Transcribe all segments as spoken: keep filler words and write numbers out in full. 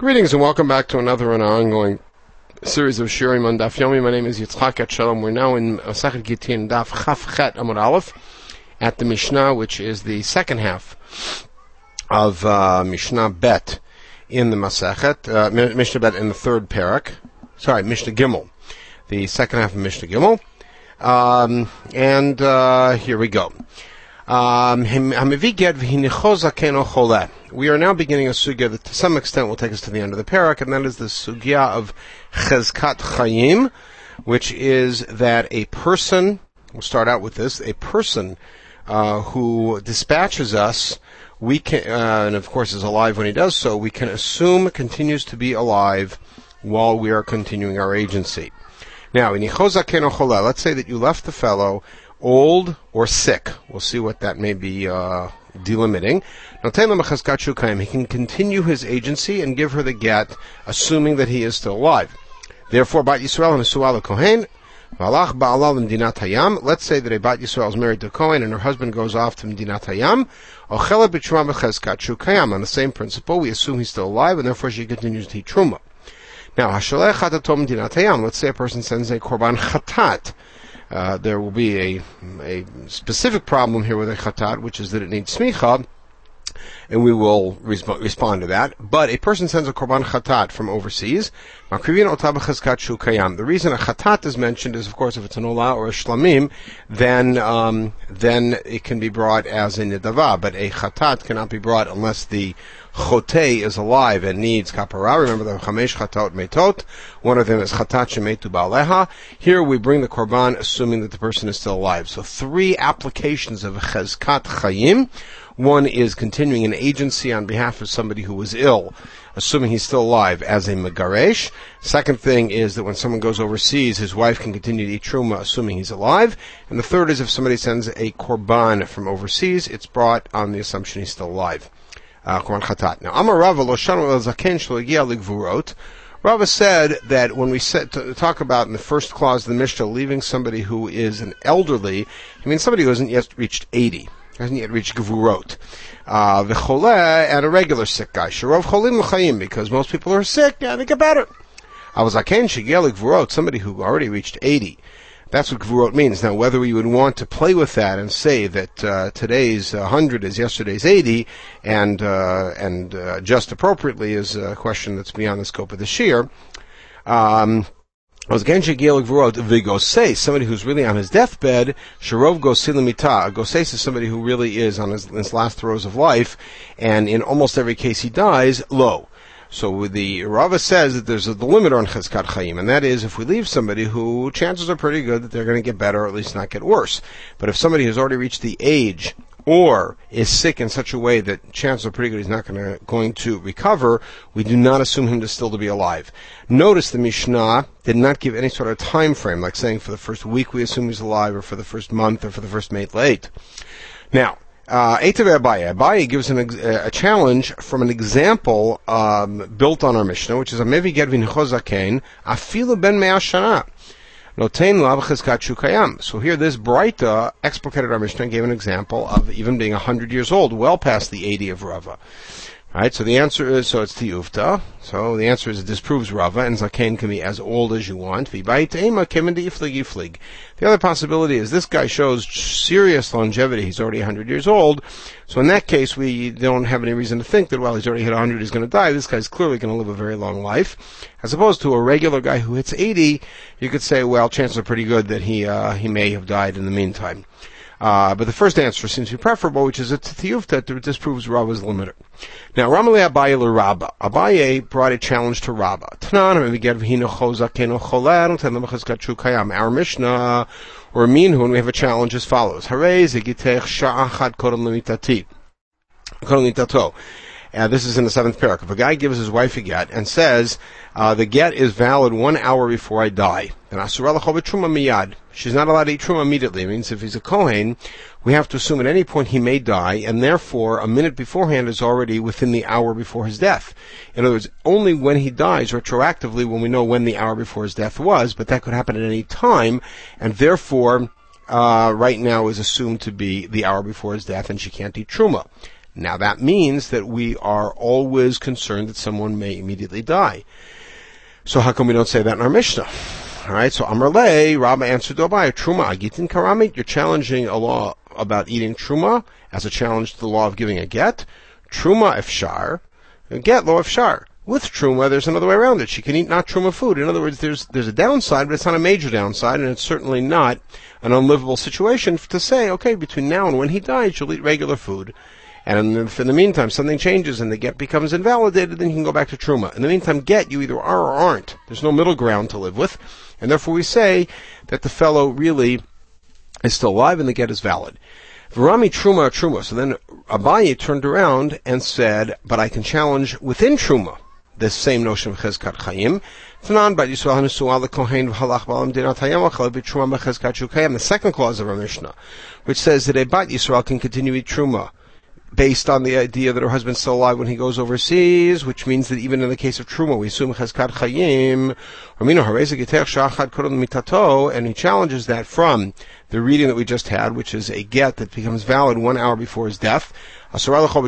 Greetings and welcome back to another and ongoing series of Shirim on Daf Yomi. My name is Yitzchak Etshalom. We're now in Masechet Gittin Daf Chaf Chet Amud Aleph at the Mishnah, which is the second half of uh, Mishnah Bet in the Masechet, uh, Mishnah Bet in the third parak. Sorry, Mishnah Gimel, the second half of Mishnah Gimel. Um, and uh, here we go. Um, we are now beginning a sugya that to some extent will take us to the end of the parak, and that is the sugya of Chezkat Chayim, which is that a person, we'll start out with this, a person uh, who dispatches us, we can, uh, and of course is alive when he does so, we can assume continues to be alive while we are continuing our agency. Now, let's say that you left the fellow old or sick. We'll see what that may be uh, delimiting. He can continue his agency and give her the get, assuming that he is still alive. Therefore, Bat Yisrael Nesuah Kohen, Valach Ba'alal Medinat Hayam. Let's say that a Bat Yisrael is married to a Kohen and her husband goes off to Medinat Hayam. Ochela B'Truma B'Chezkat Shu Kayam. On the same principle, we assume he's still alive, and therefore she continues to eat Truma. Now, Hasholech Chatatom Medinat Hayam. Let's say a person sends a Korban Chatat. Uh, there will be a, a specific problem here with a chatat, which is that it needs smicha, and we will resp- respond to that. But a person sends a korban chatat from overseas. The reason a chatat is mentioned is, of course, if it's an olah or a shlamim, then um, then it can be brought as a nidava. But a chatat cannot be brought unless the chotei is alive and needs kapara. Remember the chamesh chatot metot. One of them is chatat shemetu ba'aleha. Here we bring the korban assuming that the person is still alive. So three applications of chezkat chayim. One is continuing an agency on behalf of somebody who was ill, assuming he's still alive, as a megaresh. Second thing is that when someone goes overseas, his wife can continue to eat truma, assuming he's alive. And the third is if somebody sends a korban from overseas, it's brought on the assumption he's still alive. Uh, korban chatat. Now, Amar Rava lo shanu el zaken shelo hagia ligvurot. Rava said that when we set to talk about in the first clause of the Mishnah, leaving somebody who is an elderly, I mean somebody who hasn't yet reached eighty. Hasn't yet reached gevurot. Uh, v'choleh, and a regular sick guy. Sharov cholim l'chayim, because most people who are sick, yeah, they get better. Avazaken shegel gevurot, somebody who already reached eighty. That's what gevurot means. Now, whether we would want to play with that and say that uh, today's one hundred is yesterday's eighty, and uh, and uh, just appropriately is a question that's beyond the scope of the shir. Um... Somebody who's really on his deathbed, Sharov Gosilimita. A Goses is somebody who really is on his, his last throes of life, and in almost every case he dies, low. So the Rava says that there's a the limit on Chezkat Chaim, and that is if we leave somebody who chances are pretty good that they're going to get better or at least not get worse. But if somebody has already reached the age or is sick in such a way that chances are pretty good he's not going to, going to recover, we do not assume him to still to be alive. Notice the Mishnah did not give any sort of time frame, like saying for the first week we assume he's alive, or for the first month, or for the first mate late. Now, uh, Eitav Abaye. Abaye gives an ex- a challenge from an example um, built on our Mishnah, which is a Mevi Ged V'Nichozakein, Afilu Ben Mea Shana. So here this Braita explicated our Mishnah and gave an example of even being one hundred years old, well past the eighty of Rava. Right, so the answer is, so it's Tiyufta. So the answer is it disproves Rava, and Zaken can be as old as you want. The other possibility is this guy shows serious longevity. He's already one hundred years old. So in that case, we don't have any reason to think that while he's already hit one hundred, he's going to die. This guy's clearly going to live a very long life. As opposed to a regular guy who hits eighty, you could say, well, chances are pretty good that he uh, he may have died in the meantime. Uh, but the first answer seems to be preferable, which is a tiyufta that disproves Rava's limiter. Now, Ramalei Abaye l'Rabba. Abaye brought a challenge to Rabba. Our Mishnah, or Minhun, we have a challenge as follows. Uh, this is in the seventh parak. If a guy gives his wife a get and says, uh, the get is valid one hour before I die, then asura l'chol b'truma miyad. She's not allowed to eat truma immediately. It means if he's a kohen, we have to assume at any point he may die, and therefore a minute beforehand is already within the hour before his death. In other words, only when he dies retroactively when we know when the hour before his death was, but that could happen at any time, and therefore, uh, right now is assumed to be the hour before his death, and she can't eat truma. Now that means that we are always concerned that someone may immediately die. So how come we don't say that in our Mishnah? Alright, so Amar Le, Rabba answered to Abaye, Truma agitin karamit, you're challenging a law about eating truma as a challenge to the law of giving a get. Truma efshar, get lo efshar. With truma, there's another way around it. She can eat not truma food. In other words, there's there's a downside, but it's not a major downside, and it's certainly not an unlivable situation to say, okay, between now and when he dies, you'll eat regular food. And if in the meantime something changes and the get becomes invalidated, then you can go back to truma. In the meantime, get, you either are or aren't. There's no middle ground to live with. And therefore we say that the fellow really is still alive and the get is valid. Varami truma truma. So then Abaye turned around and said, but I can challenge within truma this same notion of chezkat chayim. The second clause of our Mishnah, which says that a bat Yisrael can continue to eat truma based on the idea that her husband's still alive when he goes overseas, which means that even in the case of truma, we assume chezkat chayim, and he challenges that from the reading that we just had, which is a get that becomes valid one hour before his death. So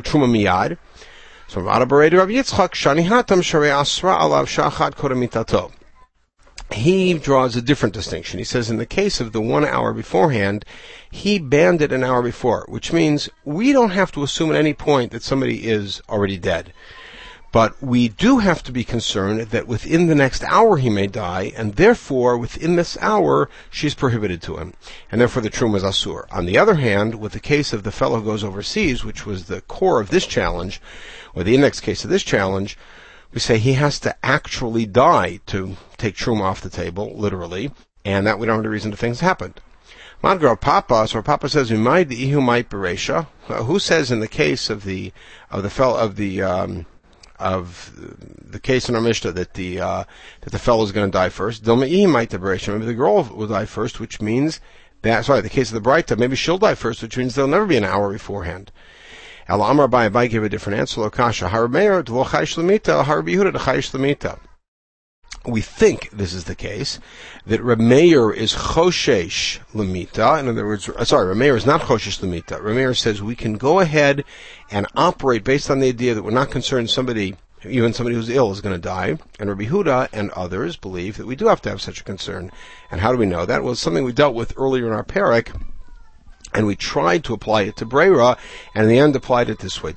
he draws a different distinction. He says in the case of the one hour beforehand, he banned it an hour before, which means we don't have to assume at any point that somebody is already dead. But we do have to be concerned that within the next hour he may die, and therefore within this hour she's prohibited to him. And therefore the truma is asur. On the other hand, with the case of the fellow who goes overseas, which was the core of this challenge, or the index case of this challenge, we say he has to actually die to take truma off the table, literally, and that we don't have a reason to think has happened. Madgar Papa, so Papa says, beresha. Who says in the case of the of the fellow of the um, of the case in our Mishnah that the uh, that the fellow is going to die first? Maybe the girl will die first, which means that sorry, the case of the Braita, maybe she'll die first, which means there'll never be an hour beforehand. El Amar Abaye, Abaye gave a different answer. Lokasha Harameir Dlo Chayish Lamita Harabihuda Chayish Lamita. We think this is the case, that Rameir is Choshesh Lamita. In other words, sorry, Rameir is not Choshesh Lamita. Rameir says we can go ahead and operate based on the idea that we're not concerned somebody, even somebody who's ill, is going to die. And Rabbi Huda and others believe that we do have to have such a concern. And how do we know that? Well, it's something we dealt with earlier in our parak, and we tried to apply it to Breira, and in the end applied it this way.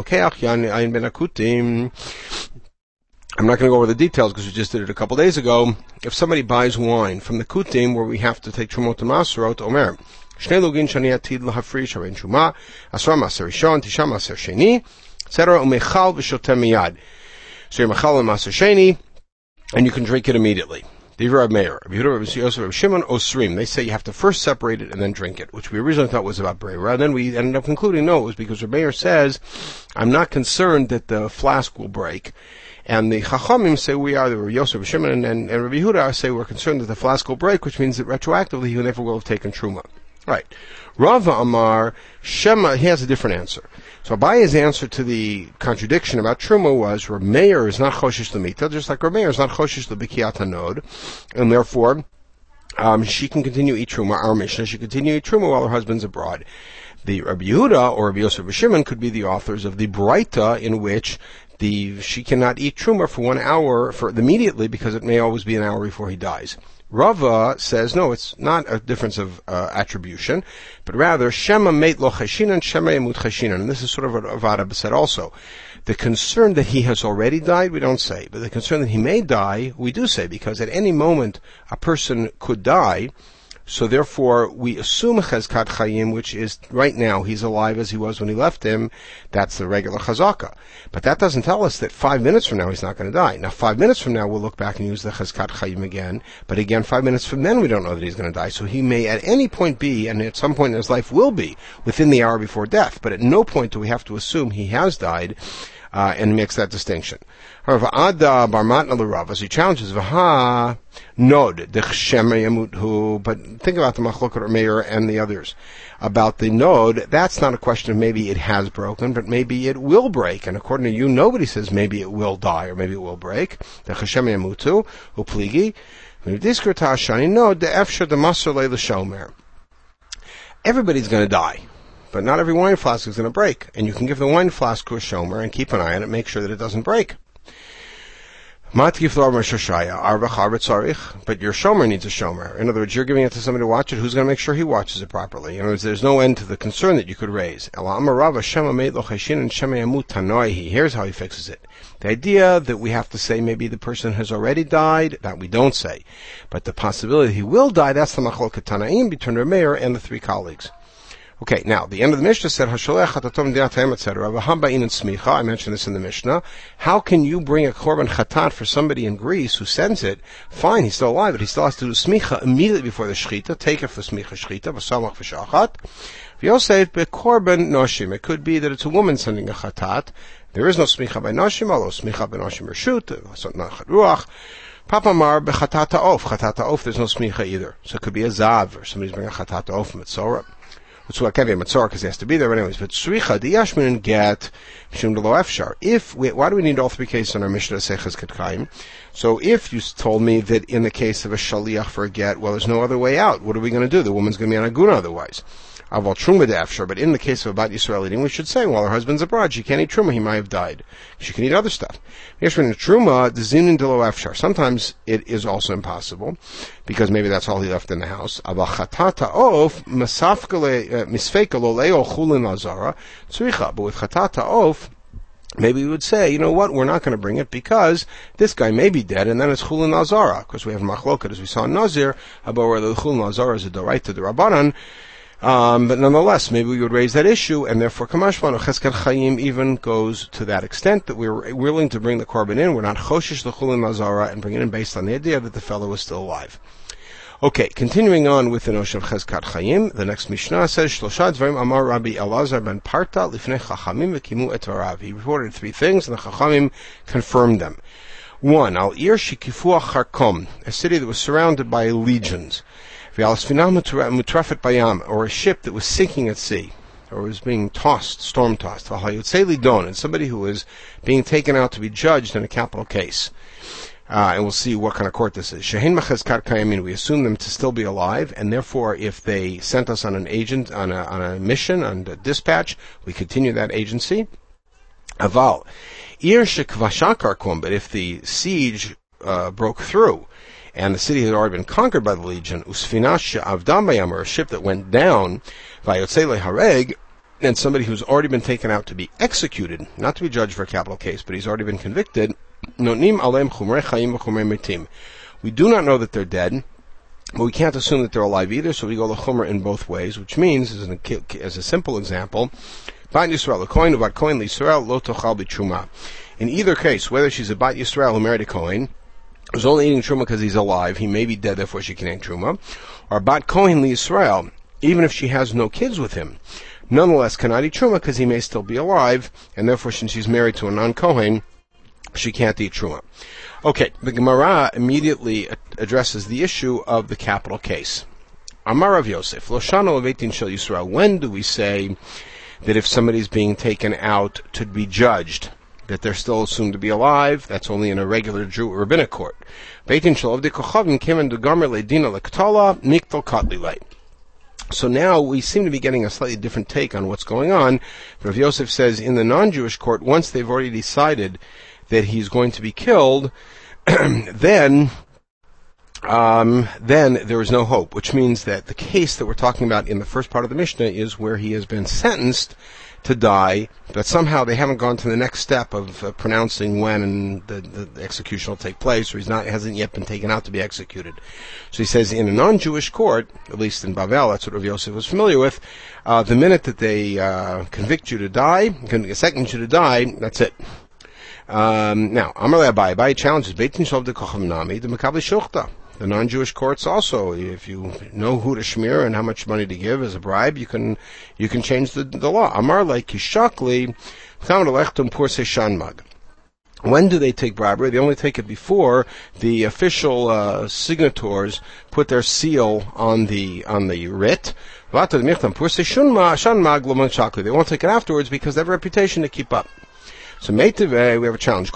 I'm not going to go over the details because we just did it a couple days ago. If somebody buys wine from the Kutim where we have to take Trumot and Maserot, Omer, Shnei Lugin Shani Atid L'Hafrish Harein Truma, Asra Maser Rishon, Tisha Maser Sheni, et cetera. Umechal v'shotem miyad. So you're mechal and Maser Sheni, and you can drink it immediately. Divra Meir, Rabbi Yehuda, Rabbi Yosef, Rabbi Shimon, Osrim. They say you have to first separate it and then drink it, which we originally thought was about Breira. And then we ended up concluding no, it was because Rabbi Meir says, I'm not concerned that the flask will break. And the Chachamim say we are, the Rabbi Yosef, Rabbi Shimon, and, and, and Rabbi Yehuda say we're concerned that the flask will break, which means that retroactively he never will have taken Truma. Right. Rava Amar, Shema, he has a different answer. So Abaye's answer to the contradiction about Truma was, Rabbi Meir is not Choshesh L'mita, just like Rabbi Meir is not Choshesh L'bikiyat Hanod, and therefore, um, she can continue to eat Truma, our Mishnah, she can continue to eat Truma while her husband's abroad. The Rabbi Yehuda or Rabbi Yosef, Rabbi Shimon could be the authors of the Braita in which The, she cannot eat truma for one hour for immediately because it may always be an hour before he dies. Rava says no, it's not a difference of uh, attribution, but rather Shema meit lo cheshinan, Shema yemut cheshinan, and this is sort of what Avada said also. The concern that he has already died, we don't say, but the concern that he may die, we do say, because at any moment a person could die. So therefore, we assume chezkat chayim, which is right now he's alive as he was when he left him. That's the regular chazaka. But that doesn't tell us that five minutes from now he's not going to die. Now, five minutes from now we'll look back and use the chezkat chayim again. But again, five minutes from then we don't know that he's going to die. So he may at any point be, and at some point in his life will be, within the hour before death. But at no point do we have to assume he has died. Uh, and makes that distinction. However, Ada Barmatna L'Rav, as he challenges, V'ha Nod D'Chshem Yamuthu, but think about the Machlokot Meir and the others. About the Nod, that's not a question of maybe it has broken, but maybe it will break. And according to you, nobody says maybe it will die or maybe it will break. D'Chshem Yamuthu, Upligi, V'nidiskrata Shani Nod D'Efsha D'Masr Le'L Shomer. Everybody's going to die. but not every wine flask is going to break. And you can give the wine flask to a shomer and keep an eye on it, make sure that it doesn't break. But your shomer needs a shomer. In other words, you're giving it to somebody to watch it. Who's going to make sure he watches it properly? In other words, there's no end to the concern that you could raise. Here's how he fixes it. The idea that we have to say maybe the person has already died, that we don't say. But the possibility he will die, that's the machloket Tanaim between Reb Meir and the three colleagues. Okay, now, the end of the Mishnah said, Hasholech chatatom diatayim, et cetera. V'hamba'in and smicha, I mentioned this in the Mishnah. How can you bring a korban chatat for somebody in Greece who sends it? Fine, he's still alive, but he still has to do smicha immediately before the shechita, take it for smicha shechita, v'samach v'shachat. V'yosef bekorban noshim. It could be that it's a woman sending a chatat. There is no smicha by noshim, although smicha by noshim reshut, nachat ruach. Papa Mar bechatata of. Chatata of, there's no smicha either. So it could be a zav, or somebody's bringing a chatata of from Mitzorah. So it can't be a Mitzorah because he has to be there, but anyways. But Sricha, the Yashmin and Get, Mishum de lo Efshar. If, we, why do we need all three cases in our Mishnah Seches Ketkaim? So if you told me that in the case of a Shaliach for a Get, well, there's no other way out. What are we going to do? The woman's going to be on Aguna otherwise. Aval Truma de Efshar. But in the case of a Bat Yisrael eating, we should say, well, her husband's abroad. She can't eat Truma. He might have died. She can eat other stuff. Yashmin Truma, the Zinin de lo Efshar. Sometimes it is also impossible, because maybe that's all he left in the house. Aval Chatata of, Misfeka lo leo chulin lazara, tzricha. But with Chatata of, maybe we would say, you know what, we're not going to bring it because this guy may be dead, and then it's chulin lazara. Of course, we have machloket, as we saw in Nazir, about whether the chulin lazara is a doraita de Rabbanan. Um, but nonetheless, maybe we would raise that issue, and therefore Kamashman or Cheskat Chaim even goes to that extent that we're willing to bring the korban in. We're not choshish the chulin lazara and bring it in based on the idea that the fellow is still alive. Okay, continuing on with the notion of Cheskat Chaim, the next Mishnah says, Shlosha dvarim amar Rabbi Elazar ben Parta lifnei Chachamim v'kimu et varav. He reported three things, and the Chachamim confirmed them. One, Al Ir Shikifuah Charkom, a city that was surrounded by legions. V'al Sfinah Mutrafet Bayam, or a ship that was sinking at sea, or was being tossed, storm-tossed. V'al Hayotzei Lidon, and somebody who was being taken out to be judged in a capital case. Uh, and we'll see what kind of court this is. Shehin machazkat kayamin, we assume them to still be alive, and therefore, if they sent us on an agent, on a, on a mission, on a dispatch, we continue that agency. Aval, ir shekvashakarkum, but if the siege uh, broke through, and the city had already been conquered by the legion, usfinash avdam bayam, or a ship that went down, vayotzele hareg, and somebody who's already been taken out to be executed, not to be judged for a capital case, but he's already been convicted, nonim alem chumrei chayim v'chumrei metim. We do not know that they're dead, but we can't assume that they're alive either, so we go the chumrah in both ways, which means, as, an, as a simple example, Bat Yisrael, a kohen, Bat Kohen Yisrael, lo tochal b'truma. In either case, whether she's a Bat Yisrael who married a kohen, who's only eating truma because he's alive, he may be dead, therefore she can eat truma, or Bat Kohen Yisrael, even if she has no kids with him, nonetheless cannot eat truma because he may still be alive, and therefore since she's married to a non-kohen, she can't eat truma. Okay, the Gemara immediately addresses the issue of the capital case. Amar Rav Yosef, Lo shano levetin shel Yisrael. When do we say that if somebody's being taken out to be judged, that they're still assumed to be alive? That's only in a regular Jew rabbinic court. Beitin shel Ovdei Kochavim kimen degamer le'dina le'ktala miktal katlilei. So now we seem to be getting a slightly different take on what's going on. Rav Yosef says in the non-Jewish court, once they've already decided that he's going to be killed, then um, then there is no hope, which means that the case that we're talking about in the first part of the Mishnah is where he has been sentenced to die, but somehow they haven't gone to the next step of uh, pronouncing when the, the, the execution will take place, or he's not hasn't yet been taken out to be executed. So he says in a non-Jewish court, at least in Bavel, that's what Rav Yosef was familiar with, uh, the minute that they uh, convict you to die, sentence you to die, that's it. Um, now, Amalei Abai, Abai challenges Beitin Shov de Kocham Nami, the Makabli Shuchta. The non-Jewish courts also, if you know who to shmir and how much money to give as a bribe, you can you can change the, the law. Amar like Kishakli, Chamalechtum Purse Shanmag. When do they take bribery? They only take it before the official uh, signatories put their seal on the on the writ. They won't take it afterwards because they have a reputation to keep up. So Meitiv, we have a challenge.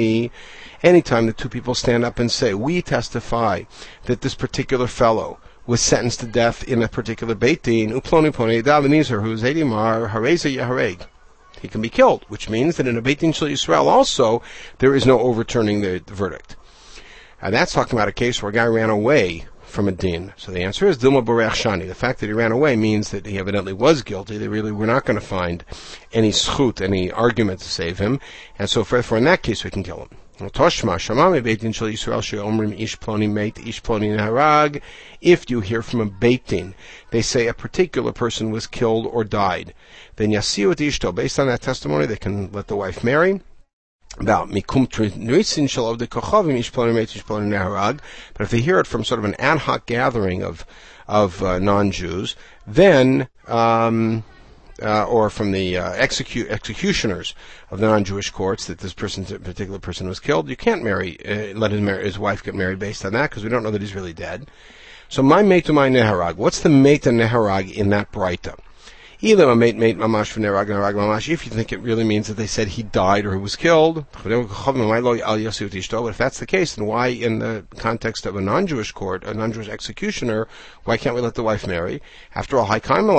Anytime the two people stand up and say, we testify that this particular fellow was sentenced to death in a particular Beit Din, uploni poni davenizar, who is edimar hareza yahareg. He can be killed, which means that in a Beit Din Shel Yisrael also, there is no overturning the, the verdict. And that's talking about a case where a guy ran away from a din. So the answer is Dilma Borech Shani. The fact that he ran away means that he evidently was guilty. They really were not going to find any schut, any argument to save him. And so therefore in that case we can kill him. Toshma Shamami Beit Din Shel Yisrael she'omrim ish ploni meit ish ploni neharag. If you hear from a Beit Din, they say a particular person was killed or died, then yasiu et ishto. Based on that testimony, they can let the wife marry. About mikum trisin shel avdei kochavim ish ploni meit ish ploni neharag. But if they hear it from sort of an ad hoc gathering of of uh, non-Jews, then um Uh, or from the uh, execu- executioners of the non-Jewish courts that this person, particular person was killed, you can't marry, uh, let his, mar- his wife get married based on that, because we don't know that he's really dead. So my mate to my neharag. What's the mate and neharag in that braita? Either a mate mate mamash v'nerag nerag mamash. If you think it really means that they said he died or he was killed, but if that's the case, then why, in the context of a non-Jewish court, a non-Jewish executioner, why can't we let the wife marry? After all,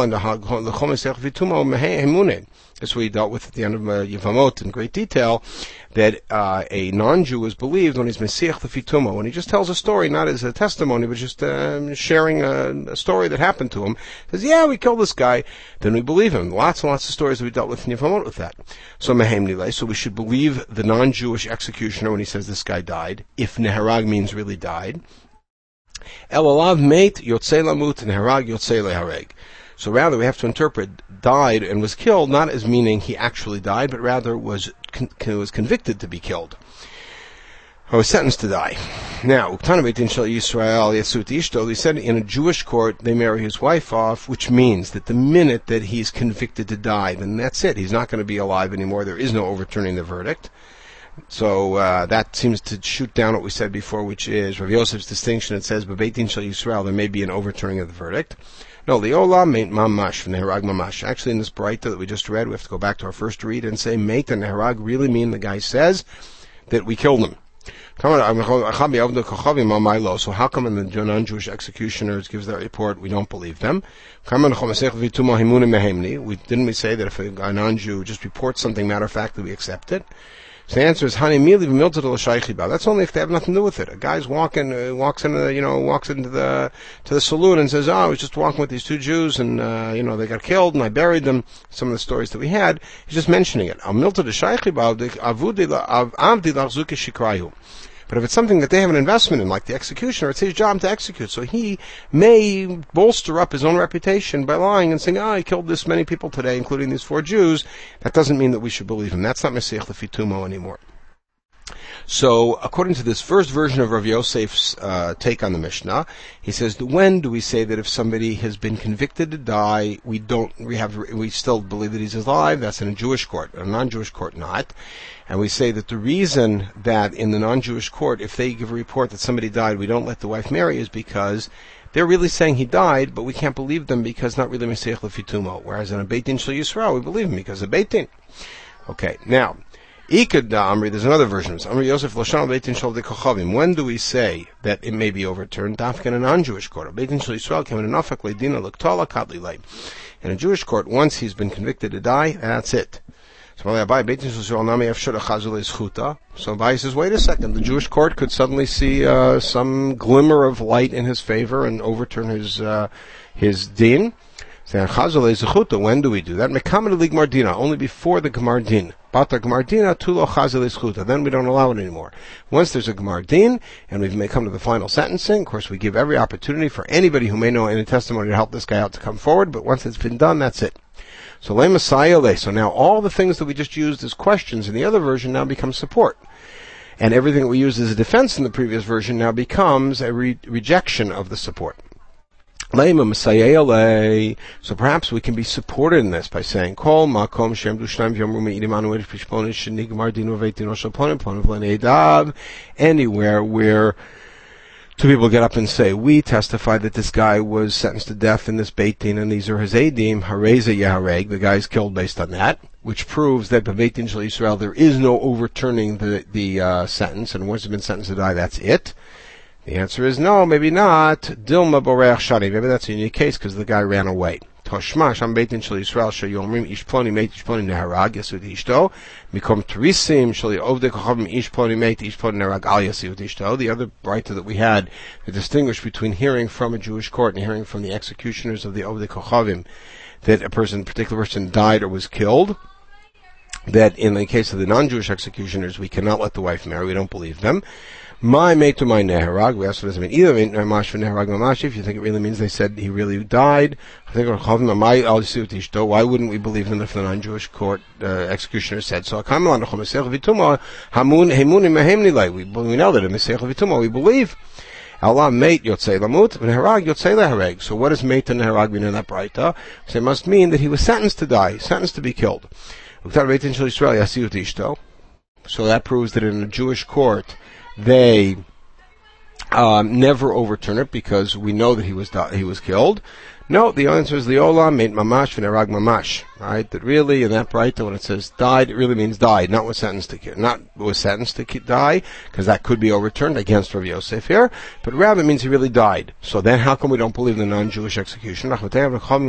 that's what we dealt with at the end of uh, Yevamot in great detail, that uh, a non-Jew is believed when he's Mesiach the Fituma, when he just tells a story, not as a testimony, but just uh, sharing a, a story that happened to him. Says, yeah, we killed this guy, then we believe him. Lots and lots of stories that we dealt with in Yevamot with that. So Mehem Nilei, so we should believe the non-Jewish executioner when he says this guy died, if Neharag means really died. El alav meit yotzei lamut neharag yotzei lehareg. So rather, we have to interpret died and was killed not as meaning he actually died, but rather was con- was convicted to be killed, or was sentenced to die. Now, Yisrael Yasut Ishto, they said in a Jewish court they marry his wife off, which means that the minute that he's convicted to die, then that's it. He's not going to be alive anymore. There is no overturning the verdict. So uh, that seems to shoot down what we said before, which is Rav Yosef's distinction. It says, Beit Din Shel Yisrael, there may be an overturning of the verdict. No, Leola meint mamash v'neharag mamash. Actually, in this braita that we just read, we have to go back to our first read and say, meit and neharag really mean the guy says that we killed him. So how come when the non-Jewish executioners gives that report, we don't believe them? We, didn't we say that if a non-Jew just reports something matter-of-factly, we accept it? So the answer is that's only if they have nothing to do with it. A guy's walking, uh, walks into the, you know, walks into the to the saloon and says, "Oh, I was just walking with these two Jews, and uh, you know, they got killed, and I buried them." Some of the stories that we had, he's just mentioning it. But if it's something that they have an investment in, like the executioner, it's his job to execute. So he may bolster up his own reputation by lying and saying, ah, oh, he killed this many people today, including these four Jews. That doesn't mean that we should believe him. That's not Mesiach Lefitumo anymore. So, according to this first version of Rav Yosef's uh, take on the Mishnah, he says, when do we say that if somebody has been convicted to die, we don't, we have, we still believe that he's alive? That's in a Jewish court, a non-Jewish court not. And we say that the reason that in the non-Jewish court, if they give a report that somebody died, we don't let the wife marry, is because they're really saying he died, but we can't believe them because not really Mesiach Lefitumo. Whereas in a Beit Din Shel Yisrael, we believe him because of Beit Din. Okay, now, Ikad Amri, there's another version of this. Amri Yosef Lashon Beit Din Shel Kochavim. When do we say that it may be overturned? Dafka in a non-Jewish court. Beit Din Shel Yisrael came in an afak leidina l'ktala katli lei. In a Jewish court, once he's been convicted to die, that's it. So Abai says, wait a second, the Jewish court could suddenly see uh, some glimmer of light in his favor and overturn his uh, his din. When do we do that? Only before the Gemar Din. Then we don't allow it anymore. Once there's a Gemar Din, and we've may come to the final sentencing, of course we give every opportunity for anybody who may know any testimony to help this guy out to come forward, but once it's been done, that's it. So le Messiah le. So now all the things that we just used as questions in the other version now become support. And everything that we used as a defense in the previous version now becomes a re- rejection of the support. So perhaps we can be supported in this by saying, Kol makom shem du shnayim v'yomru me'idimanu et pishponis shenigmar dinu v'eitinu shel ponim ponim v'lenei dav, anywhere where two people get up and say, we testify that this guy was sentenced to death in this Beit Din, and these are his Eidim, Hareza Yahareg, the guy's killed based on that, which proves that by Beit Din Shel Yisrael there is no overturning the, the uh, sentence, and once he's been sentenced to die, that's it. The answer is no, maybe not. Dilma Boreach Shani. Maybe that's a unique case because the guy ran away. Toshma Sham Beitin Shel Yisrael Sheyomrim Ish Ploni Meit Ish Ploni Neharag Yasud Ishto Mikom Terisim Shel Ovdei Kochavim Ish Ploni Meit Ish Ploni Neharag Al Yasud Ishto. The other writer that we had to distinguish between hearing from a Jewish court and hearing from the executioners of the Ovdei Kochavim that a person, a particular person died or was killed, that in the case of the non-Jewish executioners we cannot let the wife marry, we don't believe them. My mate to my neharag. We asked what does it mean. Either mamash for neharag mamash. If you think it really means they said he really died, I think why wouldn't we believe them if the non-Jewish court uh, executioner said so? We, we know that in Mesech Vituma we believe. Allah mate yotzei lamut v'neharag yotzei lehareg. So what does mate and neharag mean in that brayta? So it must mean that he was sentenced to die, sentenced to be killed. So that proves that in a Jewish court they um, never overturn it because we know that he was di- he was killed. No, the answer is Liola made mamash v'nerag mamash. Right? That really in that brayta when it says died, it really means died, not was sentenced to ki- not was sentenced to ki- die, because that could be overturned against Rav Yosef here. But rather it means he really died. So then, how come we don't believe in the non-Jewish execution? Same answer.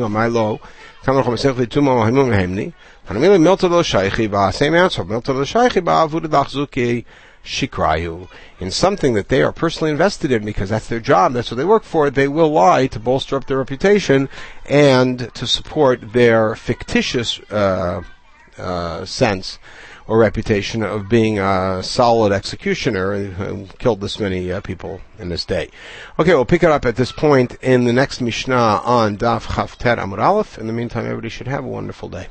Shikrayu, in something that they are personally invested in because that's their job, that's what they work for, they will lie to bolster up their reputation and to support their fictitious uh, uh, sense or reputation of being a solid executioner who killed this many uh, people in this day. Okay, we'll pick it up at this point in the next Mishnah on Daf Chavter Amud Aleph. In the meantime, everybody should have a wonderful day.